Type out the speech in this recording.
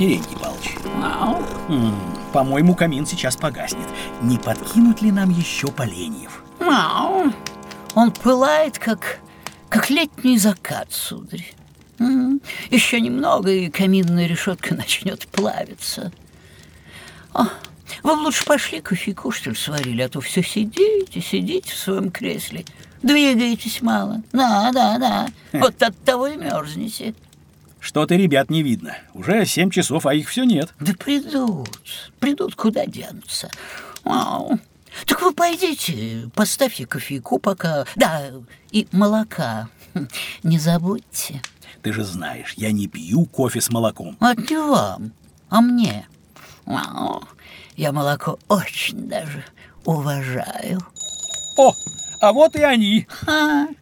Терентий Павлович, Ау. по-моему, камин сейчас погаснет. Не подкинуть ли нам еще поленьев? Ау. Он пылает, как летний закат, сударь. Еще немного, и каминная решетка начнет плавиться. Вы бы лучше пошли кофейку, что ли, сварили, а то все сидите в своем кресле. Двигаетесь мало. Да. Вот от того и мерзнете. Что-то ребят не видно. Уже 7 часов, а их все нет. Да придут, куда денутся. Так вы пойдите, поставьте кофейку пока. Да, и молока. Не забудьте. Ты же знаешь, я не пью кофе с молоком. Не вам, а мне. Я молоко очень даже уважаю. О, а вот и они.